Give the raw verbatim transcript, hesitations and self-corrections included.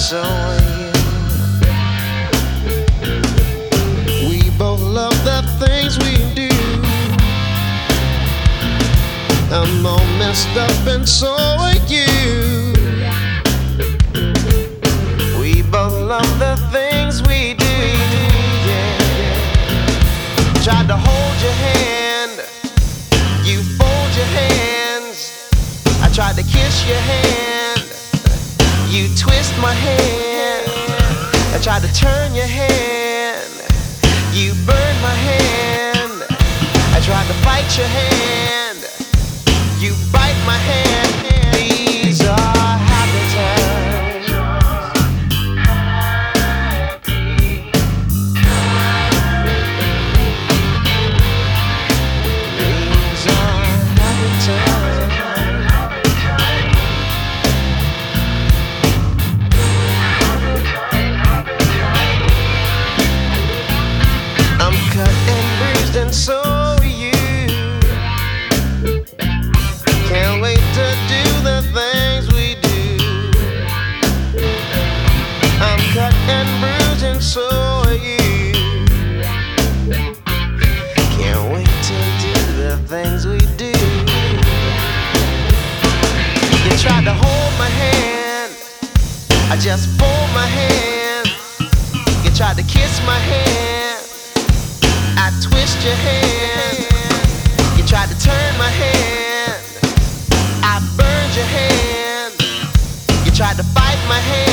so are you. We both love the things we do. I'm all messed up and so are you. We both love the things we do. Yeah. Tried to hold your hand, you fold your hands. I tried to kiss your hand, you twist my hand. I tried to turn your hand, you burn my hand. I tried to fight your hand, you bite my hand. These are happy times. These are happy times. I'm cut and bruised and so are you. Can't wait to do the things we do. I'm cut and bruised and so are you. Can't wait to do the things we do. You tried to hold my hand, I just fold my hand. You tried to kiss my hand, I twist your hand. You tried to turn my hand, I burned your hand. You tried to bite my hand.